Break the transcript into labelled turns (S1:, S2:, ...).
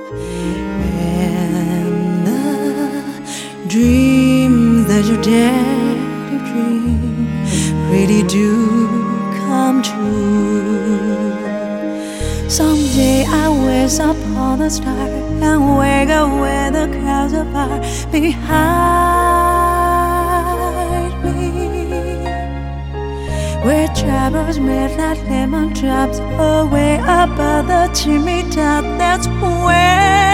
S1: And the dreams that you dare to dream really do come true. Someday I wish upon the star and wake up where the clouds are far behind me, where travelers made like lemon drops away above the chimney top. That's where